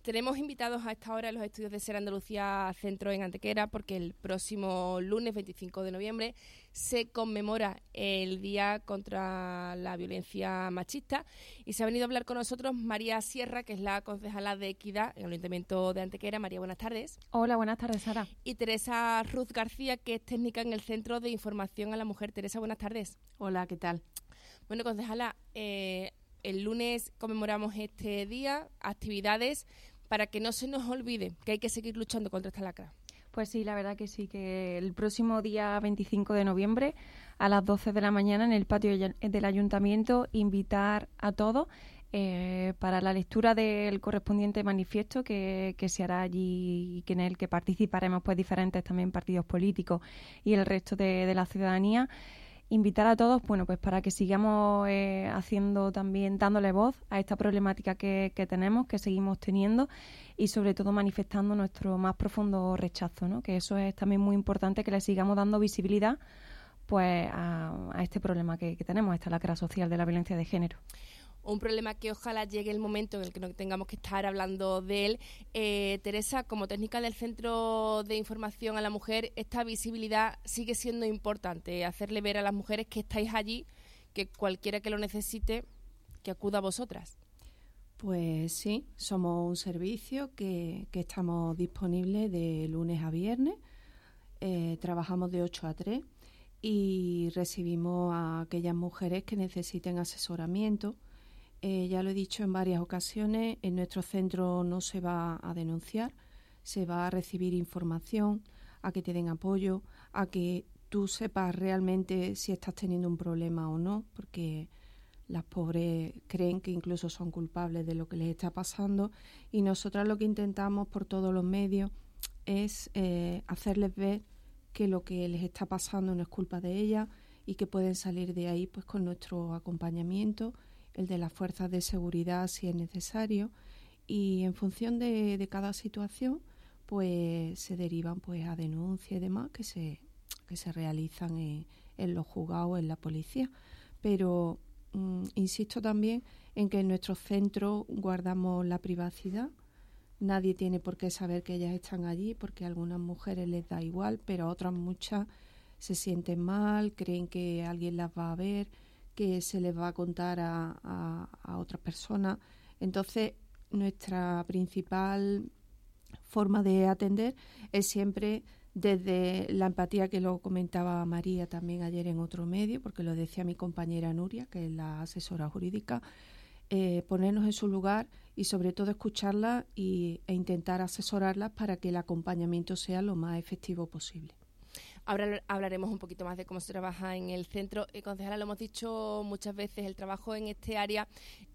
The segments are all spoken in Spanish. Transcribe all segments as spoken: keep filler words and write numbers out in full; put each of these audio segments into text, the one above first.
Tenemos invitados a esta hora en los estudios de SER Andalucía Centro en Antequera, porque el próximo lunes veinticinco de noviembre se conmemora el Día contra la Violencia Machista, y se ha venido a hablar con nosotros María Sierra, que es la concejala de Equidad en el Ayuntamiento de Antequera. María, buenas tardes. Hola, buenas tardes, Sara. Y Teresa Ruz García, que es técnica en el Centro de Información a la Mujer. Teresa, buenas tardes. Hola, ¿qué tal? Bueno, concejala, eh, el lunes conmemoramos este día, actividades para que no se nos olvide que hay que seguir luchando contra esta lacra. Pues sí, la verdad que sí, que el próximo día veinticinco de noviembre a las doce de la mañana en el patio del Ayuntamiento invitar a todos eh, para la lectura del correspondiente manifiesto que, que se hará allí y que en el que participaremos pues diferentes también partidos políticos y el resto de, de la ciudadanía. Invitar a todos, bueno, pues para que sigamos eh, haciendo también, dándole voz a esta problemática que, que tenemos, que seguimos teniendo, y sobre todo manifestando nuestro más profundo rechazo, ¿no? Que eso es también muy importante, que le sigamos dando visibilidad pues a, a este problema que, que tenemos, esta lacra social de la violencia de género. Un problema que ojalá llegue el momento en el que no tengamos que estar hablando de él. Eh, Teresa, como técnica del Centro de Información a la Mujer, esta visibilidad sigue siendo importante, hacerle ver a las mujeres que estáis allí, que cualquiera que lo necesite, que acuda a vosotras. Pues sí, somos un servicio que, que estamos disponibles de lunes a viernes, eh, trabajamos de ocho a tres y recibimos a aquellas mujeres que necesiten asesoramiento. Eh, ya lo he dicho en varias ocasiones, en nuestro centro no se va a denunciar, se va a recibir información, a que te den apoyo, a que tú sepas realmente si estás teniendo un problema o no, porque las pobres creen que incluso son culpables de lo que les está pasando, y nosotras lo que intentamos por todos los medios es eh, hacerles ver que lo que les está pasando no es culpa de ellas y que pueden salir de ahí pues con nuestro acompañamiento, el de las fuerzas de seguridad si es necesario, y en función de, de cada situación pues se derivan pues a denuncias y demás que se que se realizan en, en los juzgados, en la policía. Pero mm, insisto también en que en nuestro centro guardamos la privacidad. Nadie tiene por qué saber que ellas están allí, porque a algunas mujeres les da igual, pero a otras muchas se sienten mal, creen que alguien las va a ver, que se les va a contar a, a, a otras personas. Entonces, nuestra principal forma de atender es siempre desde la empatía, que lo comentaba María también ayer en otro medio, porque lo decía mi compañera Nuria, que es la asesora jurídica, eh, ponernos en su lugar y sobre todo escucharlas y, e intentar asesorarlas para que el acompañamiento sea lo más efectivo posible. Ahora hablaremos un poquito más de cómo se trabaja en el centro. Eh, concejala, lo hemos dicho muchas veces, el trabajo en este área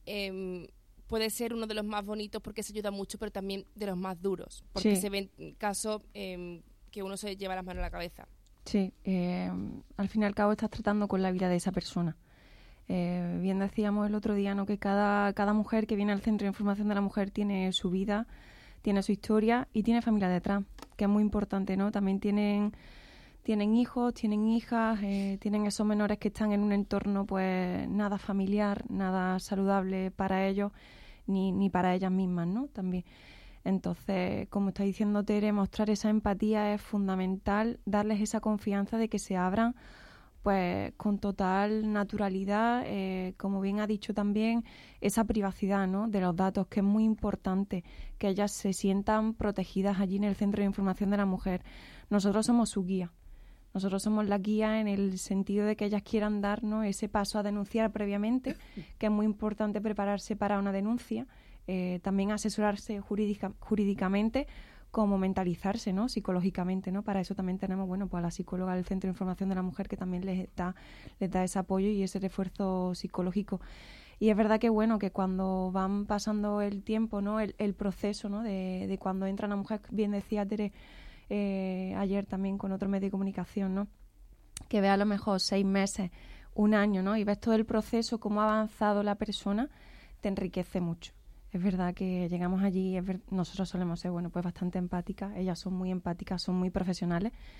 eh, puede ser uno de los más bonitos porque se ayuda mucho, pero también de los más duros, porque sí. se ven casos eh, que uno se lleva las manos a la cabeza. Sí, eh, al fin y al cabo estás tratando con la vida de esa persona. Eh, bien decíamos el otro día, ¿no?, que cada, cada mujer que viene al Centro de Información de la Mujer tiene su vida, tiene su historia y tiene familia detrás, que es muy importante, ¿no? También tienen... Tienen hijos, tienen hijas, eh, tienen esos menores que están en un entorno pues nada familiar, nada saludable para ellos, ni, ni para ellas mismas, ¿no? También. Entonces, como está diciendo Tere, mostrar esa empatía es fundamental, darles esa confianza de que se abran pues con total naturalidad, eh, como bien ha dicho también, esa privacidad, ¿no?, de los datos, que es muy importante, que ellas se sientan protegidas allí en el Centro de Información de la Mujer. Nosotros somos su guía. Nosotros somos la guía en el sentido de que ellas quieran darnos ese paso a denunciar previamente, que es muy importante prepararse para una denuncia, eh, también asesorarse jurídica, jurídicamente, como mentalizarse, ¿no?, psicológicamente, ¿no? Para eso también tenemos, bueno, pues a la psicóloga del Centro de Información de la Mujer, que también les da, les da ese apoyo y ese refuerzo psicológico. Y es verdad que, bueno, que cuando van pasando el tiempo, ¿no?, el, el proceso, ¿no?, de, de cuando entra una mujer, bien decía Tere, Eh, ayer también con otro medio de comunicación, ¿no?, que ve a lo mejor seis meses, un año, ¿no?, y ves todo el proceso, cómo ha avanzado la persona, te enriquece mucho. Es verdad que llegamos allí, es ver, nosotros solemos ser, bueno, pues bastante empáticas, ellas son muy empáticas, son muy profesionales,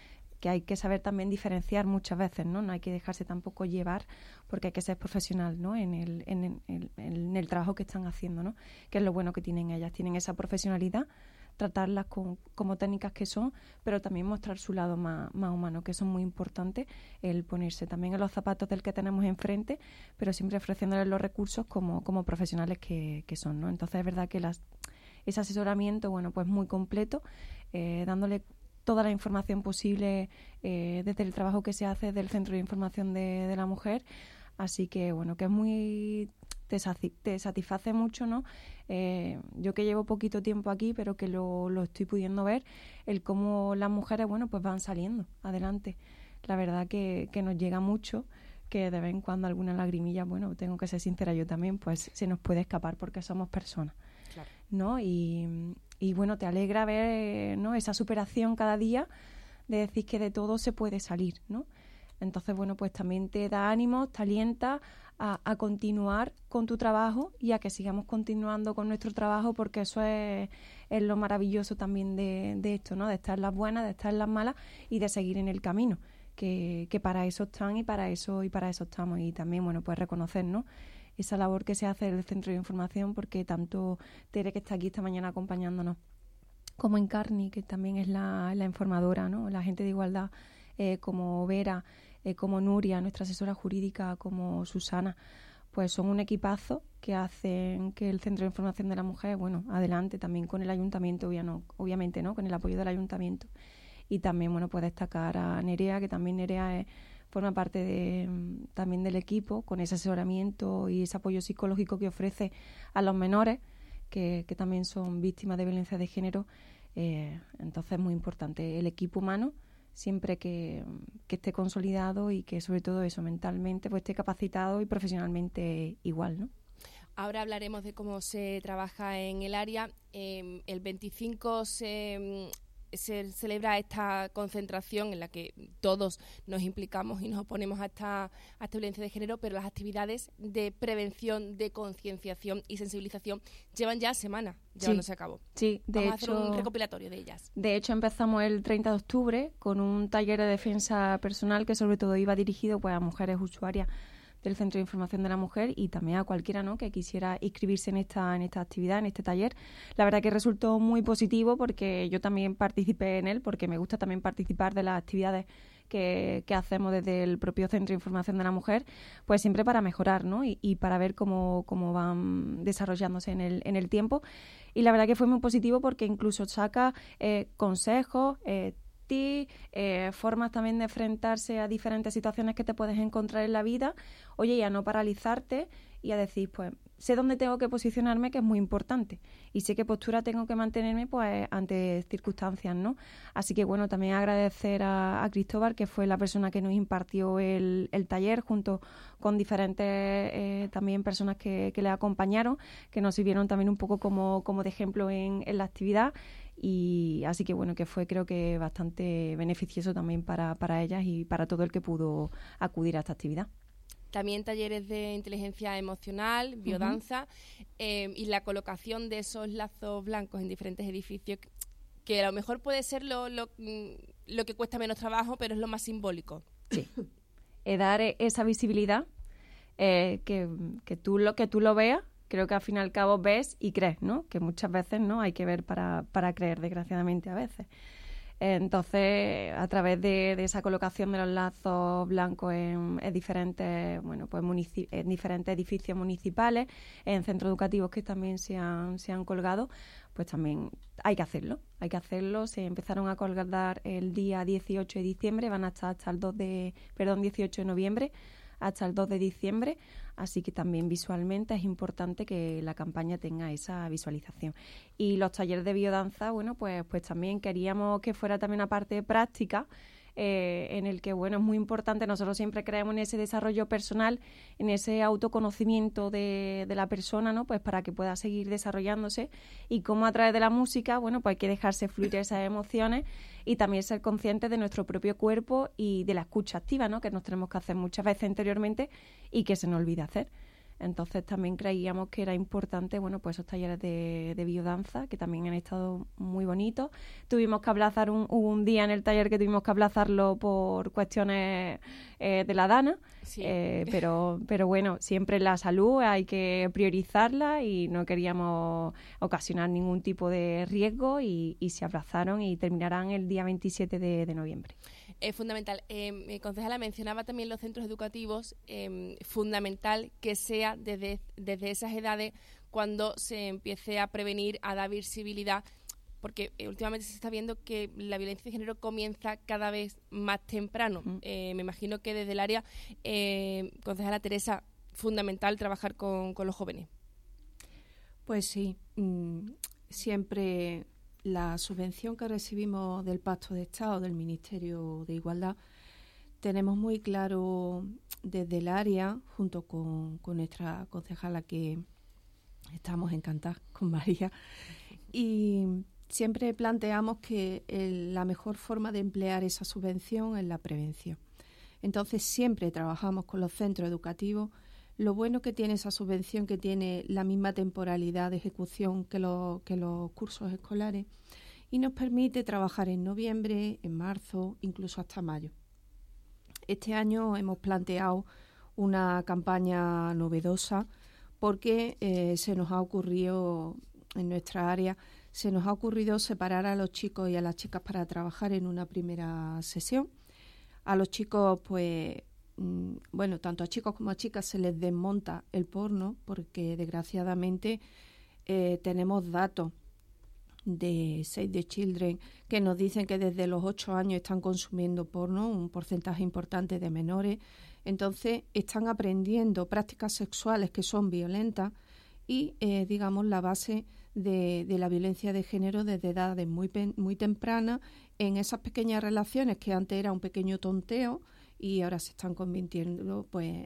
que hay que saber también diferenciar muchas veces, ¿no? No hay que dejarse tampoco llevar porque hay que ser profesional, ¿no? En el, en el, en el trabajo que están haciendo, ¿no? Que es lo bueno que tienen ellas, tienen esa profesionalidad, tratarlas con, como técnicas que son, pero también mostrar su lado más, más humano, que eso es muy importante, el ponerse también en los zapatos del que tenemos enfrente, pero siempre ofreciéndoles los recursos como, como profesionales que, que son, ¿no? Entonces es verdad que las, ese asesoramiento, bueno, pues muy completo, eh, dándole toda la información posible eh, desde el trabajo que se hace del Centro de Información de, de la Mujer. Así que, bueno, que es muy... te, saci- te satisface mucho, ¿no? Eh, yo que llevo poquito tiempo aquí, pero que lo, lo estoy pudiendo ver, el cómo las mujeres, bueno, pues van saliendo adelante. La verdad que, que nos llega mucho, que de vez en cuando alguna lagrimilla, bueno, tengo que ser sincera yo también, pues se nos puede escapar porque somos personas, claro, ¿no? Y... Y bueno, te alegra ver, ¿no?, esa superación cada día de decir que de todo se puede salir, ¿no? Entonces, bueno, pues también te da ánimo, te alienta a, a continuar con tu trabajo y a que sigamos continuando con nuestro trabajo, porque eso es, es lo maravilloso también de, de esto, ¿no? De estar en las buenas, de estar en las malas y de seguir en el camino, que, que para eso están y para eso y para eso estamos. Y también, bueno, pues reconocer, ¿no?, esa labor que se hace en el Centro de Información, porque tanto Tere, que está aquí esta mañana acompañándonos, como Encarni, que también es la, la informadora, ¿no?, la agente de igualdad, eh, como Vera, eh, como Nuria, nuestra asesora jurídica, como Susana, pues son un equipazo que hacen que el Centro de Información de la Mujer, bueno, adelante también con el Ayuntamiento, obviamente, ¿no?, con el apoyo del Ayuntamiento. Y también, bueno, pues destacar a Nerea, que también Nerea es... forma parte de, también del equipo, con ese asesoramiento y ese apoyo psicológico que ofrece a los menores, que, que también son víctimas de violencia de género. Eh, entonces es muy importante el equipo humano, siempre que, que esté consolidado y que sobre todo eso, mentalmente, pues esté capacitado y profesionalmente igual, ¿no? Ahora hablaremos de cómo se trabaja en el área. Eh, el veinticinco se... se celebra esta concentración en la que todos nos implicamos y nos oponemos a esta, a esta violencia de género, pero las actividades de prevención, de concienciación y sensibilización llevan ya semanas llevándose sí, a cabo. Sí, de Vamos hecho, a hacer un recopilatorio de ellas. De hecho, empezamos el treinta de octubre con un taller de defensa personal que sobre todo iba dirigido, pues, a mujeres usuarias del Centro de Información de la Mujer y también a cualquiera, ¿no?, que quisiera inscribirse en esta en esta actividad, en este taller. La verdad que resultó muy positivo porque yo también participé en él, porque me gusta también participar de las actividades que, que hacemos desde el propio Centro de Información de la Mujer, pues siempre para mejorar, ¿no?, y, y para ver cómo, cómo van desarrollándose en el, en el tiempo. Y la verdad que fue muy positivo porque incluso saca eh, consejos, eh, Eh, formas también de enfrentarse a diferentes situaciones que te puedes encontrar en la vida, oye, y a no paralizarte y a decir, pues, sé dónde tengo que posicionarme, que es muy importante, y sé qué postura tengo que mantenerme, pues, ante circunstancias, ¿no? Así que, bueno, también agradecer a, a Cristóbal, que fue la persona que nos impartió el, el taller, junto con diferentes eh, también personas que, que le acompañaron, que nos sirvieron también un poco como, como de ejemplo en, en la actividad. Y así que, bueno, que fue, creo que bastante beneficioso también para, para ellas y para todo el que pudo acudir a esta actividad. También talleres de inteligencia emocional, biodanza, uh-huh. eh, y la colocación de esos lazos blancos en diferentes edificios, que, que a lo mejor puede ser lo, lo, lo que cuesta menos trabajo, pero es lo más simbólico. Sí, eh, dar esa visibilidad, eh, que, que, tú lo, que tú lo veas. Creo que al fin y al cabo ves y crees, ¿no? Que muchas veces no hay que ver para, para creer, desgraciadamente, a veces. Entonces, a través de, de esa colocación de los lazos blancos en, en diferentes, bueno, pues munici- en diferentes edificios municipales, en centros educativos que también se han, se han colgado, pues también hay que hacerlo. Hay que hacerlo. Se empezaron a colgar el día dieciocho de diciembre, van a estar hasta el dos de, perdón, dieciocho de noviembre, hasta el dos de diciembre, así que también visualmente es importante que la campaña tenga esa visualización. Y los talleres de biodanza, bueno, pues, pues también queríamos que fuera también una parte práctica, eh, en el que, bueno, es muy importante, nosotros siempre creemos en ese desarrollo personal, en ese autoconocimiento de, de la persona, ¿no?, pues para que pueda seguir desarrollándose, y cómo a través de la música, bueno, pues hay que dejarse fluir esas emociones y también ser conscientes de nuestro propio cuerpo y de la escucha activa, ¿no?, que nos tenemos que hacer muchas veces interiormente y que se nos olvida hacer. Entonces también creíamos que era importante, bueno, pues esos talleres de, de biodanza, que también han estado muy bonitos. Tuvimos que aplazar un, hubo un día en el taller que tuvimos que aplazarlo por cuestiones eh, de la Dana, Sí. eh, pero, pero bueno, siempre la salud hay que priorizarla y no queríamos ocasionar ningún tipo de riesgo y, y se aplazaron y terminarán el día veintisiete de, de noviembre. Es fundamental. Eh, concejala, mencionaba también los centros educativos, eh, fundamental que sea desde, desde esas edades cuando se empiece a prevenir, a dar visibilidad, porque eh, últimamente se está viendo que la violencia de género comienza cada vez más temprano. Uh-huh. Eh, me imagino que desde el área, eh, concejala Teresa, fundamental trabajar con, con los jóvenes. Pues sí, mm, siempre... La subvención que recibimos del Pacto de Estado, del Ministerio de Igualdad, tenemos muy claro desde el área, junto con, con nuestra concejala, que estamos encantadas con María, y siempre planteamos que el, la mejor forma de emplear esa subvención es la prevención. Entonces siempre trabajamos con los centros educativos. Lo bueno que tiene esa subvención, que tiene la misma temporalidad de ejecución que, lo, que los cursos escolares, y nos permite trabajar en noviembre, en marzo, incluso hasta mayo. Este año hemos planteado una campaña novedosa porque eh, se nos ha ocurrido, en nuestra área, se nos ha ocurrido separar a los chicos y a las chicas para trabajar en una primera sesión. A los chicos, pues... bueno, tanto a chicos como a chicas se les desmonta el porno porque desgraciadamente eh, tenemos datos de Save the Children que nos dicen que desde los ocho años están consumiendo porno, un porcentaje importante de menores. Entonces están aprendiendo prácticas sexuales que son violentas y, eh, digamos, la base de, de la violencia de género desde edades muy, muy tempranas en esas pequeñas relaciones que antes era un pequeño tonteo y ahora se están convirtiendo pues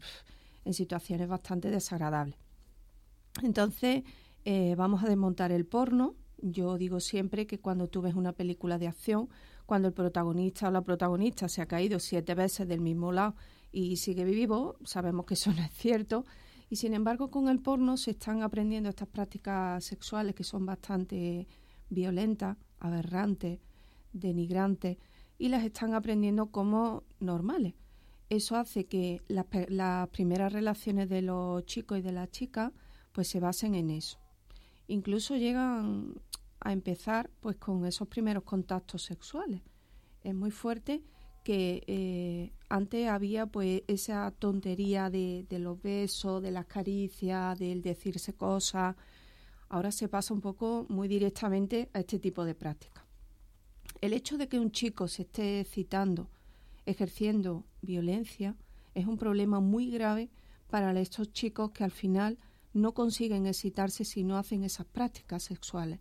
en situaciones bastante desagradables. Entonces, eh, vamos a desmontar el porno. Yo digo siempre que cuando tú ves una película de acción, cuando el protagonista o la protagonista se ha caído siete veces del mismo lado y sigue vivo, sabemos que eso no es cierto. Y sin embargo, con el porno se están aprendiendo estas prácticas sexuales que son bastante violentas, aberrantes, denigrantes, y las están aprendiendo como normales. Eso hace que las, las primeras relaciones de los chicos y de las chicas pues se basen en eso. Incluso llegan a empezar pues con esos primeros contactos sexuales. Es muy fuerte que eh, antes había pues esa tontería de, de los besos, de las caricias, del decirse cosas. Ahora se pasa un poco muy directamente a este tipo de prácticas. El hecho de que un chico se esté excitando, ejerciendo violencia, es un problema muy grave para estos chicos que al final no consiguen excitarse si no hacen esas prácticas sexuales.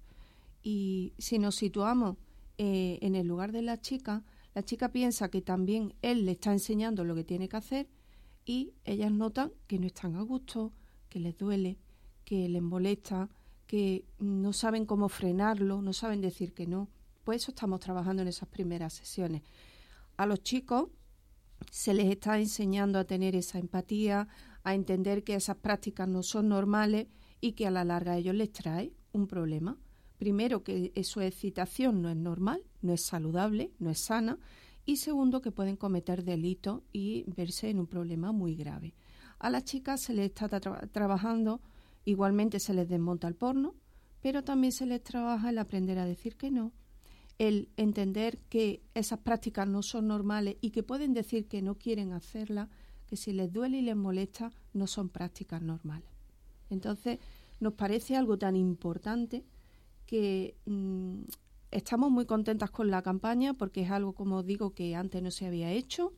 Y si nos situamos eh, en el lugar de la chica, la chica piensa que también él le está enseñando lo que tiene que hacer y ellas notan que no están a gusto, que les duele, que les molesta, que no saben cómo frenarlo, no saben decir que no. Pues eso estamos trabajando en esas primeras sesiones. A los chicos se les está enseñando a tener esa empatía, a entender que esas prácticas no son normales y que a la larga a ellos les trae un problema. Primero, que su excitación no es normal, no es saludable, no es sana. Y segundo, que pueden cometer delitos y verse en un problema muy grave. A las chicas se les está tra- trabajando, igualmente se les desmonta el porno, pero también se les trabaja el aprender a decir que no, el entender que esas prácticas no son normales y que pueden decir que no quieren hacerlas, que si les duele y les molesta, no son prácticas normales. Entonces, nos parece algo tan importante que mmm, estamos muy contentas con la campaña porque es algo, como digo, que antes no se había hecho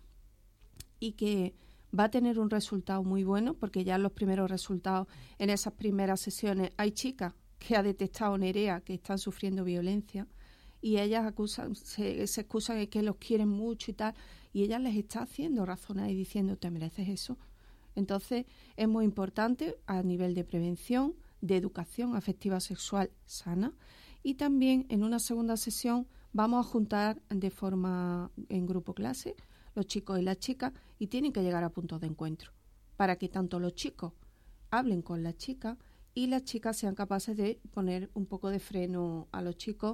y que va a tener un resultado muy bueno porque ya en los primeros resultados, en esas primeras sesiones, hay chicas que ha detectado Nerea que están sufriendo violencia y ellas acusan, se, se excusan de que los quieren mucho y tal, y ella les está haciendo razonar y diciendo, ¿te mereces eso? Entonces, es muy importante a nivel de prevención, de educación afectiva sexual sana, y también en una segunda sesión vamos a juntar de forma en grupo clase los chicos y las chicas y tienen que llegar a puntos de encuentro para que tanto los chicos hablen con las chicas y las chicas sean capaces de poner un poco de freno a los chicos,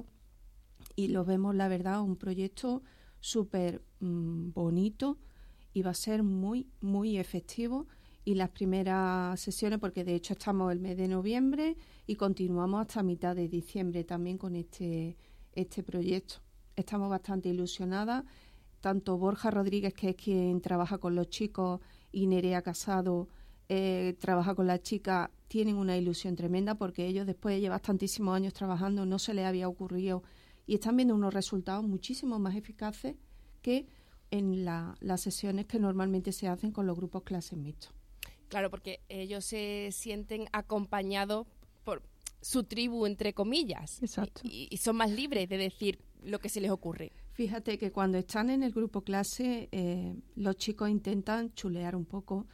y lo vemos, la verdad, un proyecto súper mmm, bonito, y va a ser muy, muy efectivo. Y las primeras sesiones, porque de hecho estamos el mes de noviembre y continuamos hasta mitad de diciembre también con este, este proyecto. Estamos bastante ilusionadas, tanto Borja Rodríguez, que es quien trabaja con los chicos, y Nerea Casado, eh, trabaja con las chicas, tienen una ilusión tremenda, porque ellos, después de llevar tantísimos años trabajando, no se les había ocurrido, y están viendo unos resultados muchísimo más eficaces que en la, las sesiones que normalmente se hacen con los grupos clases mixtos. Claro, porque ellos se sienten acompañados por su tribu, entre comillas. Exacto. Y, y son más libres de decir lo que se les ocurre. Fíjate que cuando están en el grupo clase, eh, los chicos intentan chulear un poco,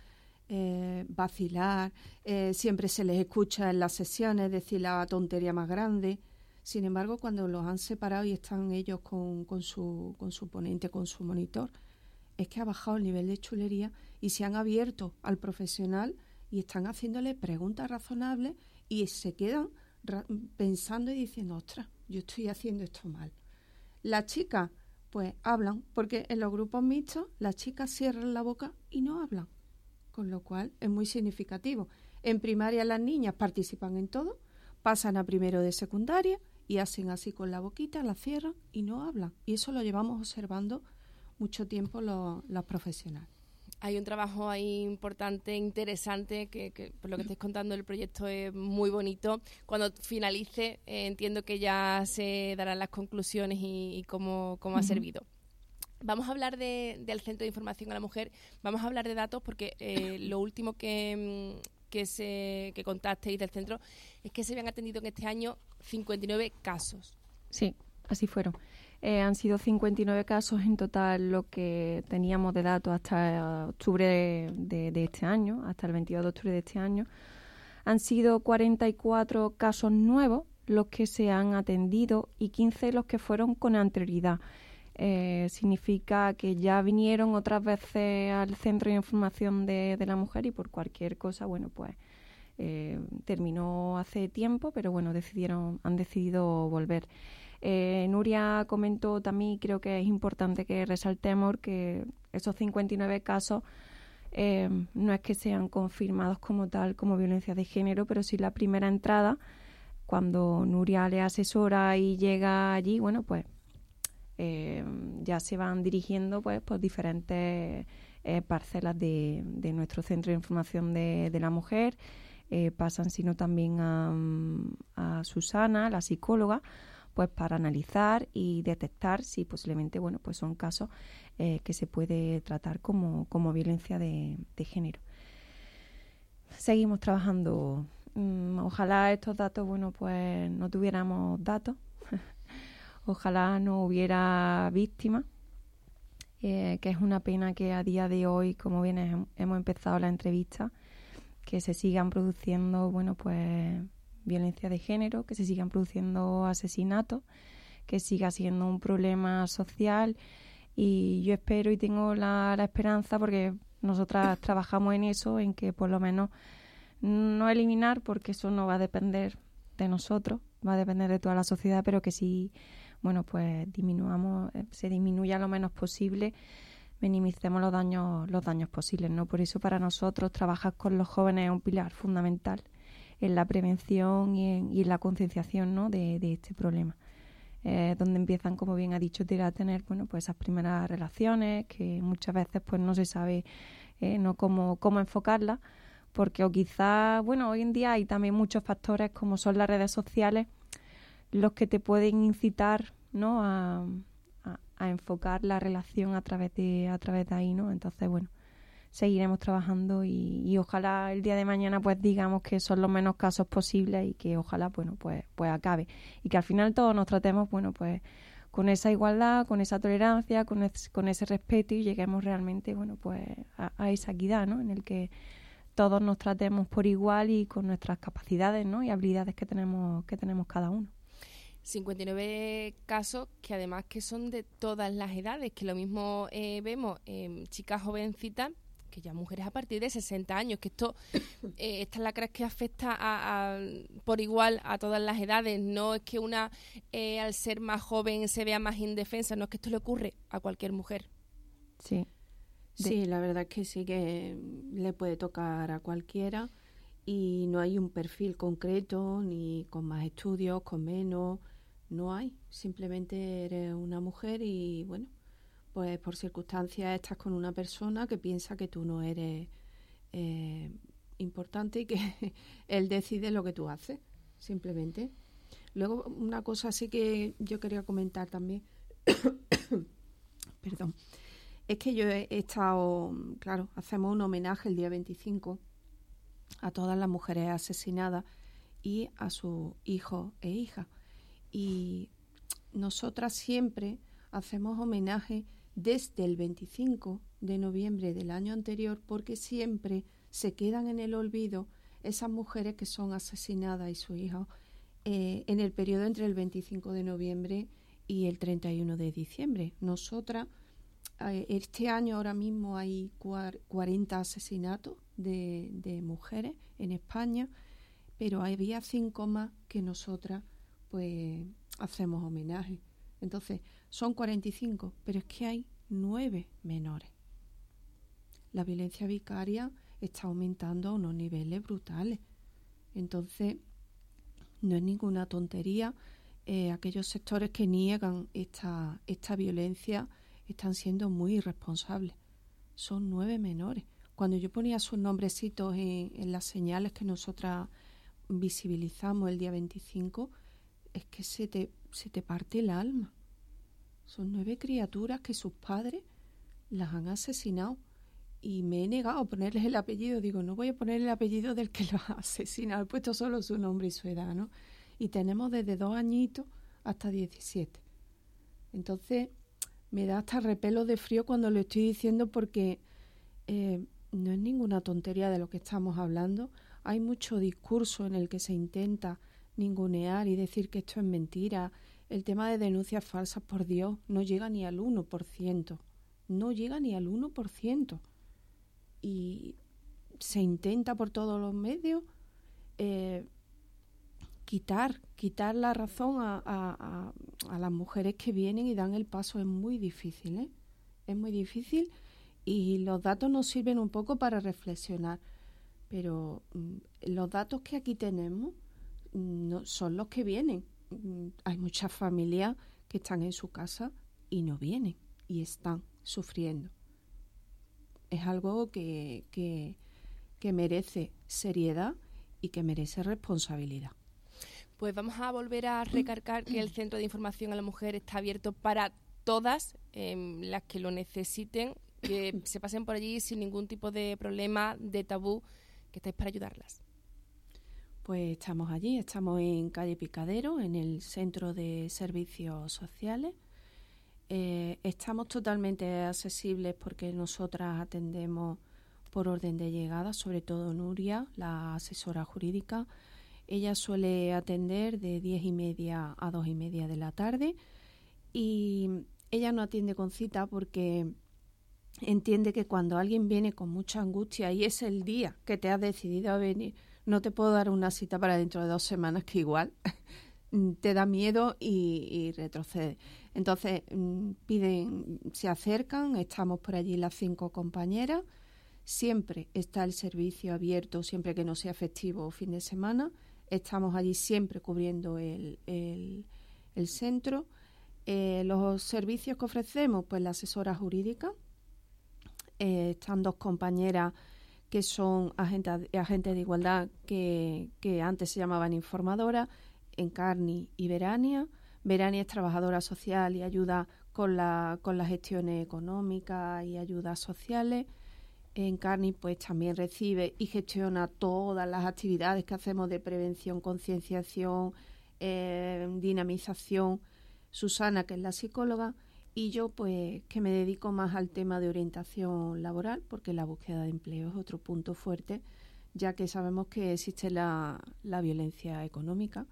eh, vacilar, eh, siempre se les escucha en las sesiones decir la tontería más grande. Sin embargo, cuando los han separado y están ellos con, con, su, con su ponente, con su monitor, es que ha bajado el nivel de chulería y se han abierto al profesional y están haciéndole preguntas razonables, y se quedan ra- pensando y diciendo, ostras, yo estoy haciendo esto mal. Las chicas, pues, hablan, porque en los grupos mixtos las chicas cierran la boca y no hablan, con lo cual es muy significativo. En primaria las niñas participan en todo, pasan a primero de secundaria y hacen así con la boquita, la cierran y no hablan. Y eso lo llevamos observando mucho tiempo los, los profesionales. Hay un trabajo ahí importante, interesante, que, que por lo que estáis contando el proyecto es muy bonito. Cuando finalice, eh, entiendo que ya se darán las conclusiones y, y cómo, cómo uh-huh. ha servido. Vamos a hablar de, del Centro de Información a la Mujer, vamos a hablar de datos, porque eh, lo último que, que, se, que contasteis del centro es que se habían atendido en este año cincuenta y nueve casos. Sí, así fueron. Eh, han sido cincuenta y nueve casos en total lo que teníamos de datos hasta octubre de, de, de este año, hasta el veintidós de octubre de este año. Han sido cuarenta y cuatro casos nuevos los que se han atendido y quince los que fueron con anterioridad. Eh, significa que ya vinieron otras veces al Centro de Información de, de la Mujer y por cualquier cosa, bueno, pues eh, terminó hace tiempo, pero bueno, decidieron, han decidido volver. Eh, Nuria comentó también, creo que es importante que resaltemos que esos cincuenta y nueve casos eh, no es que sean confirmados como tal, como violencia de género, pero sí la primera entrada, cuando Nuria le asesora y llega allí, bueno, pues eh, ya se van dirigiendo pues por diferentes eh, parcelas de, de nuestro Centro de Información de, de la Mujer, eh, pasan sino también a, a Susana, la psicóloga, pues para analizar y detectar si posiblemente, bueno, pues son casos eh, que se puede tratar como, como violencia de, de género. Seguimos trabajando. Mm, ojalá estos datos, bueno, pues no tuviéramos datos. Ojalá no hubiera víctimas, eh, que es una pena que a día de hoy, como bien hem- hemos empezado la entrevista, que se sigan produciendo, bueno, pues violencia de género, que se sigan produciendo asesinatos, que siga siendo un problema social, y yo espero y tengo la, la esperanza, porque nosotras trabajamos en eso, en que por lo menos no eliminar, porque eso no va a depender de nosotros, va a depender de toda la sociedad, pero que sí, bueno, pues disminuamos, se disminuya lo menos posible, minimicemos los daños, los daños posibles, ¿no? Por eso para nosotros trabajar con los jóvenes es un pilar fundamental en la prevención y en, y en la concienciación, ¿no? de, de este problema. Eh, donde empiezan, como bien ha dicho Tere, a tener, bueno, pues esas primeras relaciones que muchas veces pues no se sabe eh, no cómo, cómo enfocarlas, porque o quizás, bueno, hoy en día hay también muchos factores como son las redes sociales los que te pueden incitar, ¿no? a, a, a enfocar la relación a través de a través de ahí, ¿no? Entonces, bueno, seguiremos trabajando y, y ojalá el día de mañana pues digamos que son los menos casos posibles y que ojalá, bueno, pues pues acabe y que al final todos nos tratemos, bueno, pues con esa igualdad, con esa tolerancia, con, es, con ese respeto y lleguemos realmente, bueno, pues a, a esa equidad, ¿no? En el que todos nos tratemos por igual y con nuestras capacidades, ¿no? Y habilidades que tenemos que tenemos cada uno. cincuenta y nueve casos que además que son de todas las edades, que lo mismo eh, vemos eh, chicas jovencitas que ya mujeres a partir de sesenta años, que esto eh, esta lacra es que afecta a, a, por igual a todas las edades, no es que una eh, al ser más joven se vea más indefensa, no es que esto le ocurre a cualquier mujer. Sí. De... Sí, la verdad es que sí que le puede tocar a cualquiera y no hay un perfil concreto, ni con más estudios, con menos, no hay. Simplemente eres una mujer y, bueno, pues por circunstancias estás con una persona que piensa que tú no eres eh, importante y que él decide lo que tú haces, simplemente. Luego, una cosa así que yo quería comentar también, perdón, es que yo he estado, claro, hacemos un homenaje el día veinticinco a todas las mujeres asesinadas y a sus hijos e hijas. Y nosotras siempre hacemos homenaje desde el veinticinco de noviembre del año anterior, porque siempre se quedan en el olvido esas mujeres que son asesinadas y sus hijos eh, en el periodo entre el veinticinco de noviembre y el treinta y uno de diciembre. Nosotras, eh, este año ahora mismo hay cuarenta asesinatos de, de mujeres en España, pero había cinco más que nosotras pues hacemos homenaje. Entonces, son cuarenta y cinco, pero es que hay nueve menores. La violencia vicaria está aumentando a unos niveles brutales. Entonces, no es ninguna tontería. Eh, aquellos sectores que niegan esta, esta violencia están siendo muy irresponsables. Son nueve menores. Cuando yo ponía sus nombrecitos en, en las señales que nosotras visibilizamos el día veinticinco, es que se te, se te parte el alma. Son nueve criaturas que sus padres las han asesinado y me he negado a ponerles el apellido. Digo, no voy a poner el apellido del que los ha asesinado, he puesto solo su nombre y su edad, ¿no? Y tenemos desde dos añitos hasta diecisiete. Entonces me da hasta repelo de frío cuando lo estoy diciendo, porque eh, no es ninguna tontería de lo que estamos hablando. Hay mucho discurso en el que se intenta ningunear y decir que esto es mentira. El tema de denuncias falsas, por Dios, no llega ni al uno por ciento. No llega ni al uno por ciento. Y se intenta por todos los medios eh, quitar, quitar la razón a, a, a, a las mujeres que vienen y dan el paso. Es muy difícil, ¿eh? Es muy difícil y los datos nos sirven un poco para reflexionar. Pero mm, los datos que aquí tenemos no son los que vienen. Hay muchas familias que están en su casa y no vienen y están sufriendo. Es algo que, que, que merece seriedad y que merece responsabilidad. Pues vamos a volver a recargar que el Centro de Información a la Mujer está abierto para todas eh, las que lo necesiten, que se pasen por allí sin ningún tipo de problema, de tabú, que estáis para ayudarlas. Pues estamos allí, estamos en calle Picadero, en el Centro de Servicios Sociales. Eh, estamos totalmente accesibles porque nosotras atendemos por orden de llegada, sobre todo Nuria, la asesora jurídica. Ella suele atender de diez y media a dos y media de la tarde y ella no atiende con cita porque entiende que cuando alguien viene con mucha angustia y es el día que te has decidido a venir, no te puedo dar una cita para dentro de dos semanas, que igual te da miedo y, y retrocede. Entonces piden, se acercan, estamos por allí las cinco compañeras, siempre está el servicio abierto, siempre que no sea festivo o fin de semana, estamos allí siempre cubriendo el, el, el centro. Eh, los servicios que ofrecemos, pues la asesora jurídica, eh, están dos compañeras que son agentes, agentes de igualdad que, que antes se llamaban informadoras, Encarni y Verania. Verania es trabajadora social y ayuda con la, con las gestiones económicas y ayudas sociales. Encarni pues también recibe y gestiona todas las actividades que hacemos de prevención, concienciación, eh, dinamización. Susana, que es la psicóloga, y yo pues que me dedico más al tema de orientación laboral, porque la búsqueda de empleo es otro punto fuerte, ya que sabemos que existe la, la violencia económica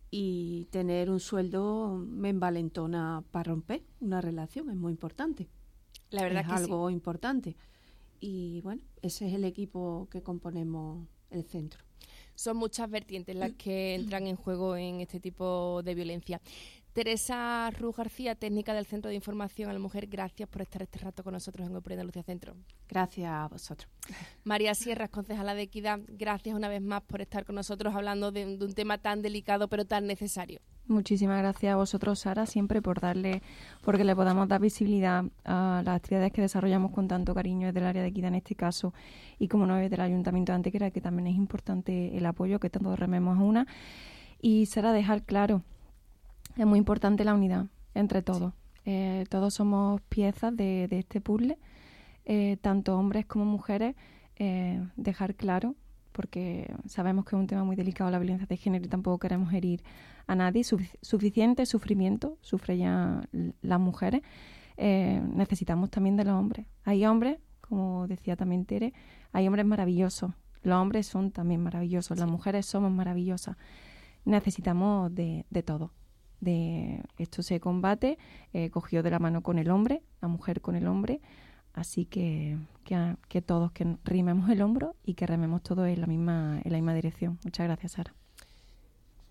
y tener un sueldo me envalentona para romper una relación, es muy importante. La verdad es que algo sí. importante. y bueno, ese es el equipo que componemos el centro. Son muchas vertientes las que entran en juego en este tipo de violencia. Teresa Ruz García, técnica del Centro de Información a la Mujer, gracias por estar este rato con nosotros en Opera Andalucía Centro. Gracias a vosotros. María Sierras, concejala de Equidad, gracias una vez más por estar con nosotros hablando de, de un tema tan delicado pero tan necesario. Muchísimas gracias a vosotros, Sara, siempre por darle, porque le podamos dar visibilidad a las actividades que desarrollamos con tanto cariño desde el área de Equidad en este caso, y como no desde el Ayuntamiento de Antequera, que también es importante el apoyo, que todos rememos a una. Y Sara, dejar claro, es muy importante la unidad entre todos. Sí. Eh, todos somos piezas de, de este puzzle, eh, tanto hombres como mujeres, eh, dejar claro, porque sabemos que es un tema muy delicado la violencia de género y tampoco queremos herir a nadie. Sufic- suficiente sufrimiento sufren ya las mujeres. Eh, necesitamos también de los hombres. Hay hombres, como decía también Tere, hay hombres maravillosos. Los hombres son también maravillosos. Las mujeres somos maravillosas. Necesitamos de, de todo. De esto se combate eh, cogido de la mano con el hombre, la mujer con el hombre. Así que, que, que todos que rimemos el hombro y que rememos todos en la misma, en la misma dirección. Muchas gracias, Sara.